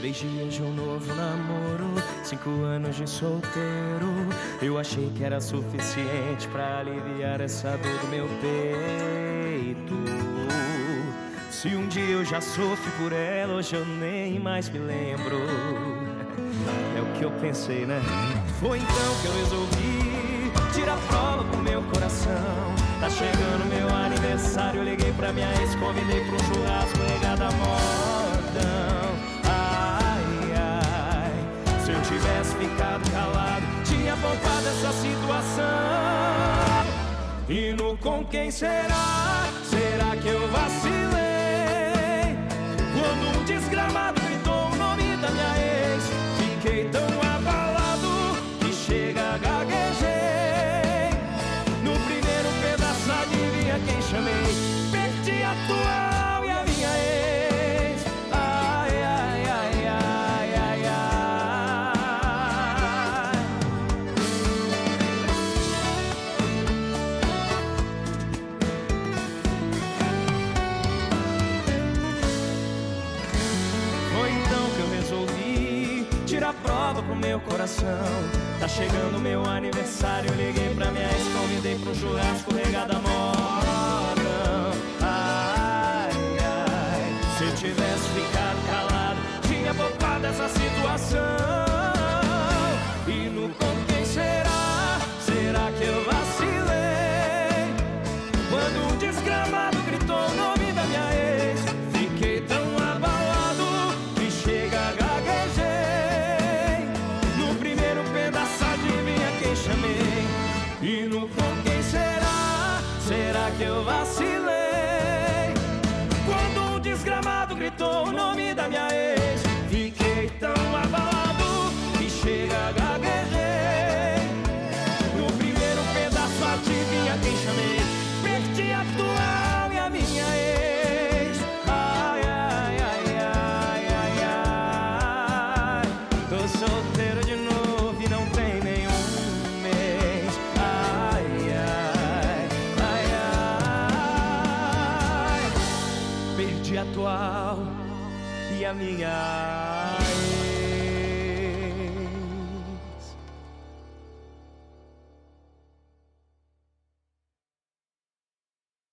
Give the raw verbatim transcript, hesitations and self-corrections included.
Três dias de um novo namoro, cinco anos de solteiro. Eu achei que era suficiente pra aliviar essa dor do meu peito. Se um dia eu já sofri por ela, hoje eu nem mais me lembro. É o que eu pensei, né? Foi então que eu resolvi tirar prova pro meu coração. Tá chegando meu aniversário, eu liguei pra minha ex, convidei pro churrasco, regada modão. Ai, ai, se eu tivesse ficado calado, tinha poupado essa situação. E no com quem será? Será que eu vacilei? Quando um desgramado gritou o nome da minha ex, fiquei tão abalado que chega, gaguejei. No primeiro pedaço, adivinha quem chamei? Perdi a atual e a minha ex. Ai, ai, ai, ai, ai, ai. Foi então que eu resolvi tirar prova pro meu coração. Tá chegando meu aniversário, eu liguei pra minha ex, convidei pro churrasco, regada modão. Ai, ai, se eu tivesse ficado calado, tinha poupado essa situação. E no com quem será? Será que eu vacilei? Quando um desgramado gritou o nome da minha ex, fiquei tão abalado que chega, gaguejei. No primeiro pedaço, adivinha quem chamei? E no com quem será? Será que eu vacilei? Quando um desgramado gritou o nome da minha ex, fiquei tão abalado que chega, gaguejei. No primeiro pedaço, adivinha quem chamei? Perdi a atual e a minha ex. Ai, ai, ai, ai, ai, ai. Tô solteiro de novo e não tem nenhum mês. Ai, ai, ai, ai. Perdi a atual e a minha ex.